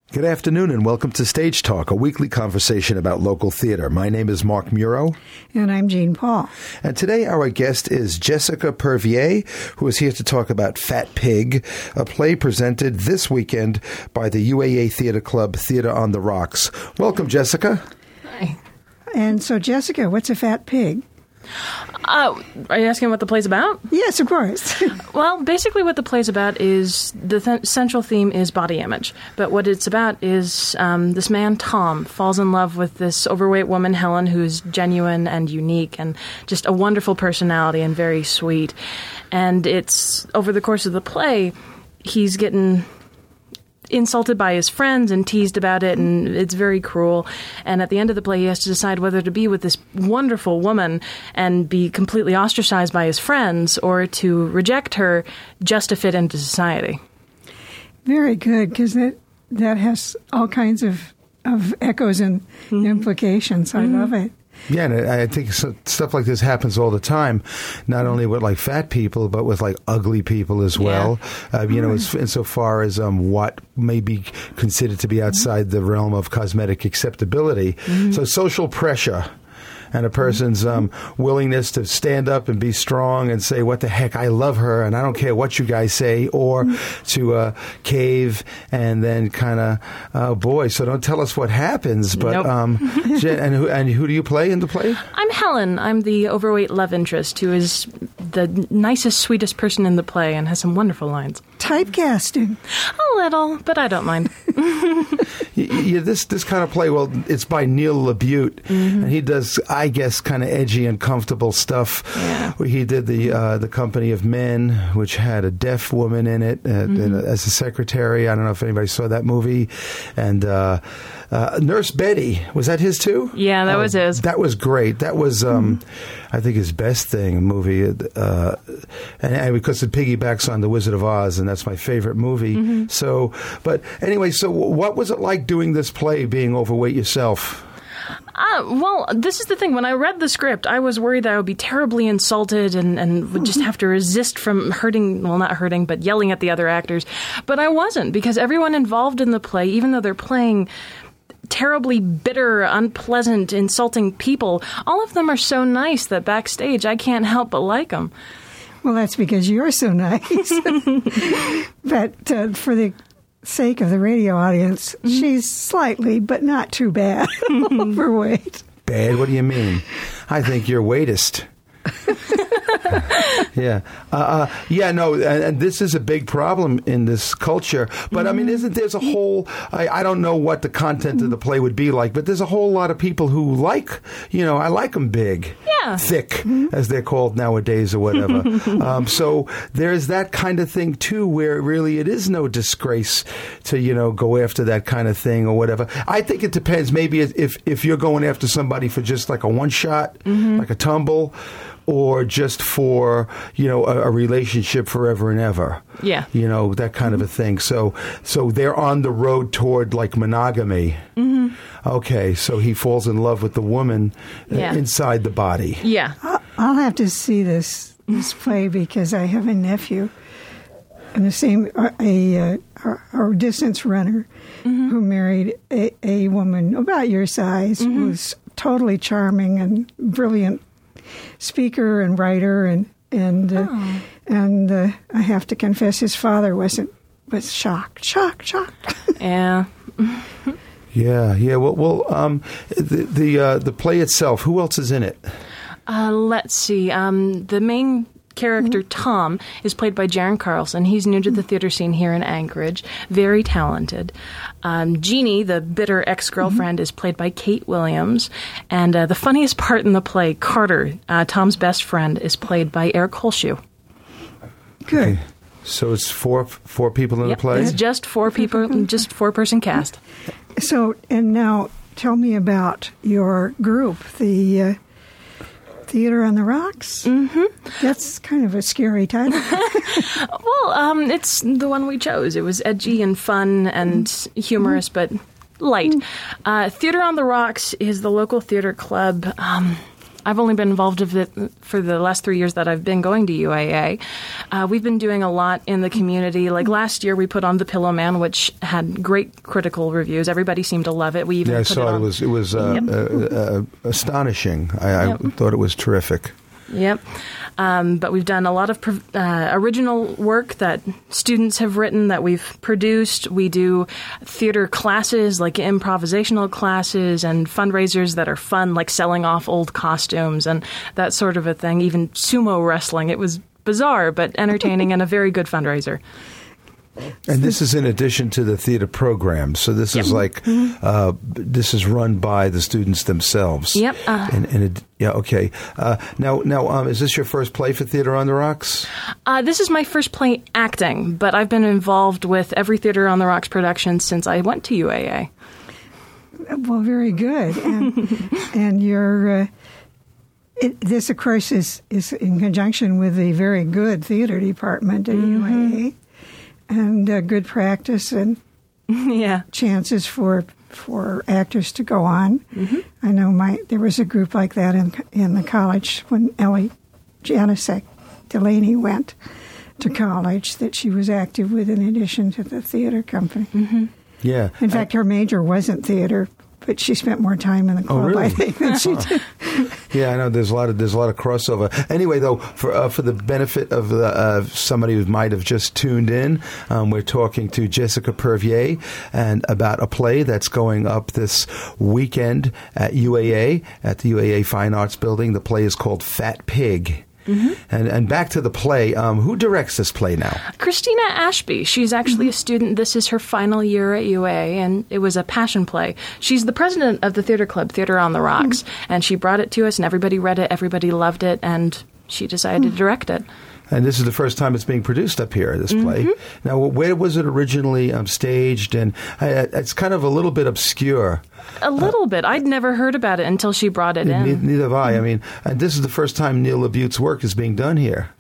Good afternoon and welcome to Stage Talk, a weekly conversation about local theater. My name is Mark Muro. And I'm Jean Paul. And today our guest is Jessica Pervier, who is here to talk about Fat Pig, a play presented this weekend by the UAA Theater Club Theater on the Rocks. Welcome, Jessica. Hi. And so, Jessica, what's a fat pig? Are you asking what the play's about? Yes, of course. Well, basically what the play's about is the central theme is body image. But what it's about is this man, Tom, falls in love with this overweight woman, Helen, who's genuine and unique and just a wonderful personality and very sweet. And it's over the course of the play, he's getting insulted by his friends and teased about it, and it's very cruel. And at the end of the play, he has to decide whether to be with this wonderful woman and be completely ostracized by his friends or to reject her just to fit into society. Very good, because that has all kinds of echoes and implications. I love it. Yeah, and I think stuff like this happens all the time, not only with like fat people, but with like ugly people as well. You know, insofar as what may be considered to be outside the realm of cosmetic acceptability. So social pressure and a person's willingness to stand up and be strong and say, what the heck, I love her and I don't care what you guys say, or to cave and then kind of, oh boy, so don't tell us what happens. But and who do you play in the play? I'm Helen. I'm the overweight love interest who is the nicest, sweetest person in the play and has some wonderful lines. Typecasting. A little, but I don't mind. This kind of play, well, it's by Neil LaBute, and he does, I guess, kind of edgy and comfortable stuff. Yeah. He did the Company of Men, which had a deaf woman in it as a secretary. I don't know if anybody saw that movie. And Nurse Betty, was that his too? Yeah, that was his. That was great. That was, I think, his best thing, a movie. And because it piggybacks on The Wizard of Oz, and that's my favorite movie. So, but anyway, so what was it like doing this play, being overweight yourself? Well, this is the thing. When I read the script, I was worried that I would be terribly insulted and would just have to resist from hurting, well, not hurting, but yelling at the other actors. But I wasn't, because everyone involved in the play, even though they're playing terribly bitter, unpleasant, insulting people, all of them are so nice that backstage I can't help but like them. Well, that's because you're so nice. But for the sake of the radio audience, she's slightly, but not too bad, overweight. Bad? What do you mean? I think you're weightest. Yeah. No, and this is a big problem in this culture. But, I mean, there's a whole, I don't know what the content of the play would be like, but there's a whole lot of people who like, I like them big, thick, as they're called nowadays or whatever. So there's that kind of thing, too, where really it is no disgrace to, go after that kind of thing or whatever. I think it depends. Maybe if you're going after somebody for just like a one shot, like a tumble, or just for, a relationship forever and ever. Yeah. That kind of a thing. So they're on the road toward, like, monogamy. Okay, so he falls in love with the woman inside the body. Yeah. I'll have to see this play because I have a nephew and the same, a distance runner who married a woman about your size who's totally charming and brilliant speaker and writer, and I have to confess, his father was shocked. Yeah. Yeah. Well, the play itself. Who else is in it? Let's see. The main character, Tom, is played by Jaron Carlson. He's new to the theater scene here in Anchorage. Very talented. Jeannie, the bitter ex-girlfriend, is played by Kate Williams. And the funniest part in the play, Carter, Tom's best friend, is played by Eric Holshoe. Good. Okay. So it's four people in the play? It's just 4 people, just 4-person cast. So, and now tell me about your group, the Theater on the Rocks? That's kind of a scary title. Well, it's the one we chose. It was edgy and fun and humorous, but light. Theater on the Rocks is the local theater club. I've only been involved with it for the last 3 years that I've been going to UAA. We've been doing a lot in the community. Like last year, we put on The Pillow Man, which had great critical reviews. Everybody seemed to love it. We even I put saw it on. it was astonishing. I thought it was terrific. Yep. But we've done a lot of original work that students have written that we've produced. We do theater classes, like improvisational classes, and fundraisers that are fun, like selling off old costumes and that sort of a thing. Even sumo wrestling. It was bizarre, but entertaining and a very good fundraiser. And this is in addition to the theater program. So this is like, this is run by the students themselves. Yep. Okay. Now, is this your first play for Theater on the Rocks? This is my first play acting, but I've been involved with every Theater on the Rocks production since I went to UAA. Well, very good. And your... this, of course, is in conjunction with the very good theater department at UAA. And good practice and chances for actors to go on. I know there was a group like that in the college when Ellie Janicek Delaney went to college that she was active with in addition to the theater company. Yeah. In fact, her major wasn't theater, but she spent more time in the club, really? I think, than she did. Yeah, I know. There's a lot of crossover. Anyway, though, for the benefit of somebody who might have just tuned in, we're talking to Jessica Pervier and about a play that's going up this weekend at UAA at the UAA Fine Arts Building. The play is called Fat Pig. And back to the play. Who directs this play now? Christina Ashby. She's actually a student. This is her final year at UA, and it was a passion play. She's the president of the theater club, Theater on the Rocks, and she brought it to us, and everybody read it, everybody loved it, and she decided to direct it. And this is the first time it's being produced up here, this play. Now, where was it originally staged? And it's kind of a little bit obscure. A little bit. I'd never heard about it until she brought it in. Neither have I. I mean, and this is the first time Neil LaBute's work is being done here.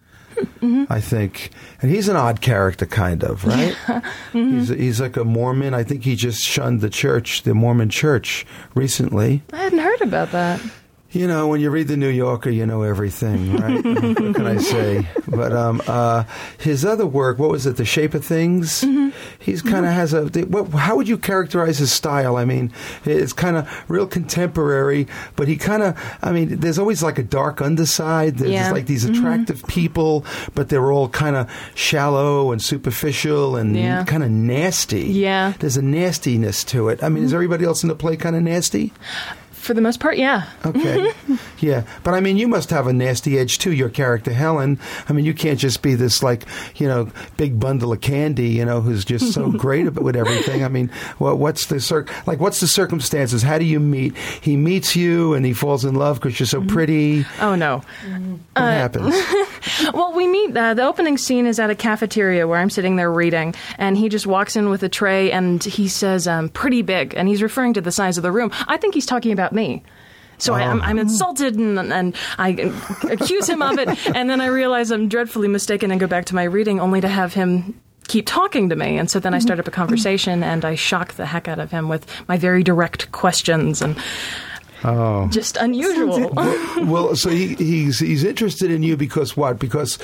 I think. And he's an odd character, kind of, right? He's like a Mormon. I think he just shunned the Mormon church recently. I hadn't heard about that. You know, when you read The New Yorker, you know everything, right? What can I say? But his other work, what was it, The Shape of Things? He's kind of has how would you characterize his style? I mean, it's kind of real contemporary, but he kind of, there's always like a dark underside. There's like these attractive people, but they're all kind of shallow and superficial and kind of nasty. Yeah. There's a nastiness to it. I mean, is everybody else in the play kind of nasty? For the most part, yeah. Okay. Yeah. But, you must have a nasty edge, too, your character, Helen. You can't just be this, big bundle of candy, who's just so great with everything. What's the circumstances? How do you meet? He meets you and he falls in love because you're so pretty. Oh, no. What happens? Well, we meet, the opening scene is at a cafeteria where I'm sitting there reading, and he just walks in with a tray, and he says, pretty big, and he's referring to the size of the room. I think he's talking about me. So I'm insulted, and I accuse him of it, and then I realize I'm dreadfully mistaken and go back to my reading, only to have him keep talking to me. And so then I start up a conversation, and I shock the heck out of him with my very direct questions, and just unusual. Well, so he's interested in you because what? Because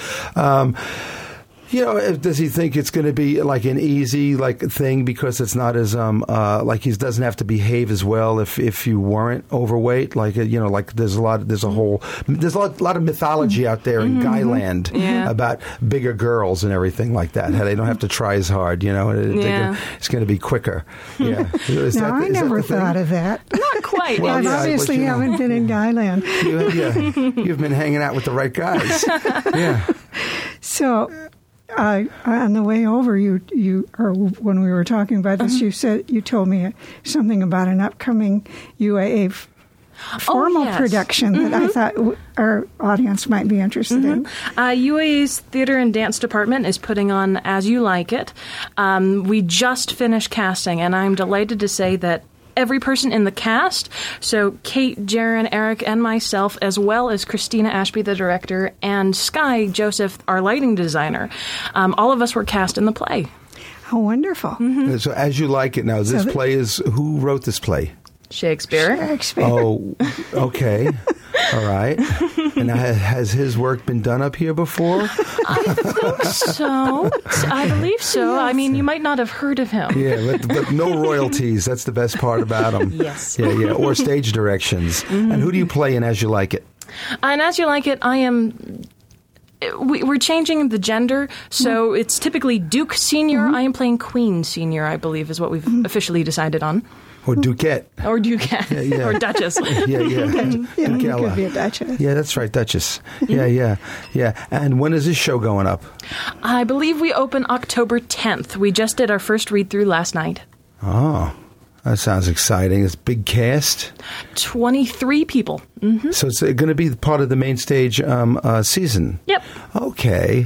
does he think it's going to be like an easy thing because it's not as he doesn't have to behave as well if you weren't overweight? There's a lot of mythology out there in Guyland about bigger girls and everything like that. How they don't have to try as hard. It's going to be quicker. Yeah. I never thought of that. Not quite. Well, I obviously haven't been in Guyland. You've been hanging out with the right guys. Yeah. So. On the way over, when we were talking about this, you told me something about an upcoming UAA formal production that I thought our audience might be interested in. UAA's Theater and Dance Department is putting on As You Like It. We just finished casting, and I'm delighted to say that every person in the cast, so Kate, Jaron, Eric, and myself, as well as Christina Ashby, the director, and Sky Joseph, our lighting designer, all of us were cast in the play. How wonderful. So As You Like It now, who wrote this play? Shakespeare. Oh, okay. All right. And has his work been done up here before? I think so. I believe so. Yes. I mean, you might not have heard of him. Yeah, but no royalties. That's the best part about him. Yes. Yeah. Or stage directions. Mm-hmm. And who do you play in As You Like It? And As You Like It, I am... We're changing the gender, so it's typically Duke Senior. I am playing Queen Senior, I believe, is what we've officially decided on. Or Duquette. Or Duquette. Yeah. Or Duchess. Yeah. You could be a Duchess. Yeah, that's right, Duchess. Yeah. And when is this show going up? I believe we open October 10th. We just did our first read-through last night. Oh, that sounds exciting. It's a big cast. 23 people. Mm-hmm. So it's going to be part of the main stage season. Yep. Okay.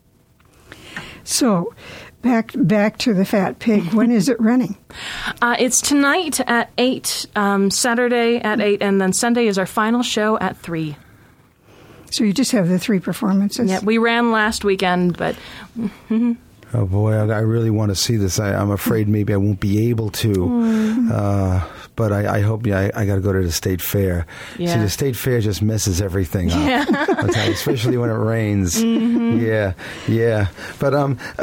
So, back to the Fat Pig. When is it running? It's tonight at 8, Saturday at 8, and then Sunday is our final show at 3. So you just have the 3 performances? Yeah, we ran last weekend, but... Oh, boy, I really want to see this. I'm afraid maybe I won't be able to. But I hope, I got to go to the State Fair. Yeah. See, the State Fair just messes everything up. Yeah. Especially when it rains. Mm-hmm. Yeah. But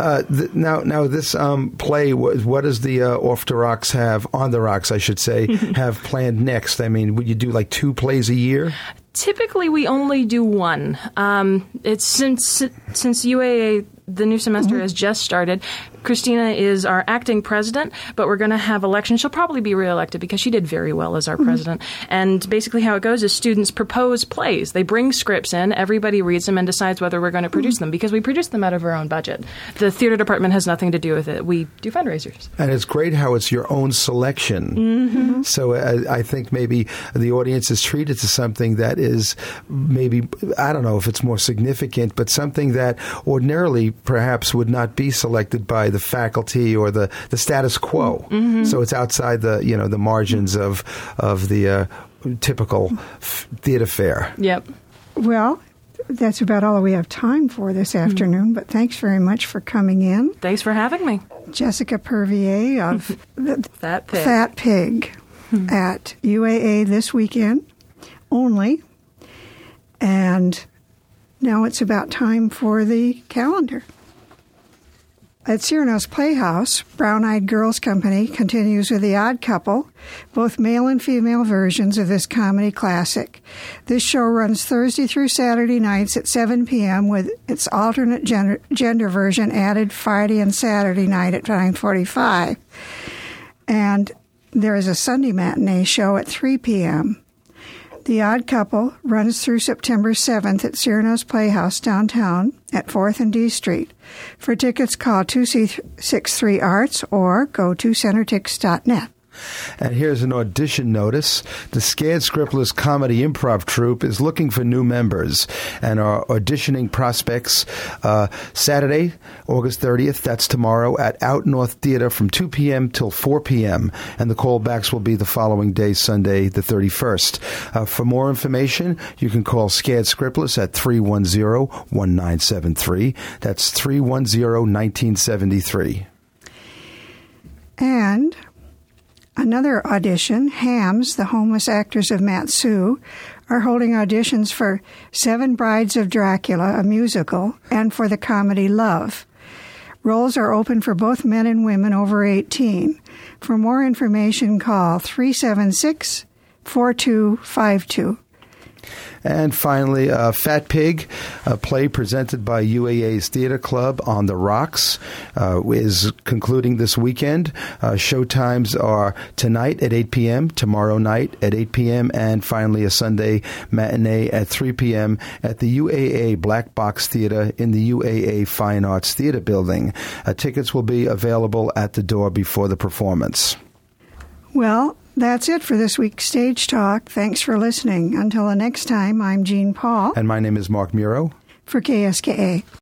now this play, what does the Off the Rocks have, On the Rocks, I should say, have planned next? I mean, would you do like 2 plays a year? Typically, we only do 1. It's since UAA, the new semester has just started. Christina is our acting president, but we're going to have elections. She'll probably be reelected because she did very well as our president. And basically how it goes is students propose plays. They bring scripts in, everybody reads them and decides whether we're going to produce them because we produce them out of our own budget. The theater department has nothing to do with it. We do fundraisers. And it's great how it's your own selection. Mm-hmm. So I think maybe the audience is treated to something that is maybe, I don't know if it's more significant, but something that ordinarily perhaps would not be selected by the faculty or the status quo. Mm-hmm. So it's outside the the margins of the typical theater fair. Yep. Well, that's about all we have time for this afternoon, but thanks very much for coming in. Thanks for having me. Jessica Purvier of the Fat Pig at UAA this weekend only. And now it's about time for the calendar. At Cyrano's Playhouse, Brown Eyed Girls Company continues with The Odd Couple, both male and female versions of this comedy classic. This show runs Thursday through Saturday nights at 7 p.m. with its alternate gender version added Friday and Saturday night at 9:45. And there is a Sunday matinee show at 3 p.m. The Odd Couple runs through September 7th at Cyrano's Playhouse downtown at 4th and D Street. For tickets, call 263-ARTS or go to centertix.net. And here's an audition notice. The Scared Scriptless Comedy Improv Troupe is looking for new members and are auditioning prospects Saturday, August 30th, that's tomorrow, at Out North Theater from 2 p.m. till 4 p.m. And the callbacks will be the following day, Sunday, the 31st. For more information, you can call Scared Scriptless at 310-1973. That's 310-1973. And another audition, Hams, the Homeless Actors of Matsu, are holding auditions for Seven Brides of Dracula, a musical, and for the comedy Love. Roles are open for both men and women over 18. For more information, call 376-4252. And finally, Fat Pig, a play presented by UAA's Theater Club on the Rocks, is concluding this weekend. Showtimes are tonight at 8 p.m., tomorrow night at 8 p.m., and finally a Sunday matinee at 3 p.m. at the UAA Black Box Theater in the UAA Fine Arts Theater Building. Tickets will be available at the door before the performance. Well, that's it for this week's Stage Talk. Thanks for listening. Until the next time, I'm Jean Paul. And my name is Mark Muro. For KSKA.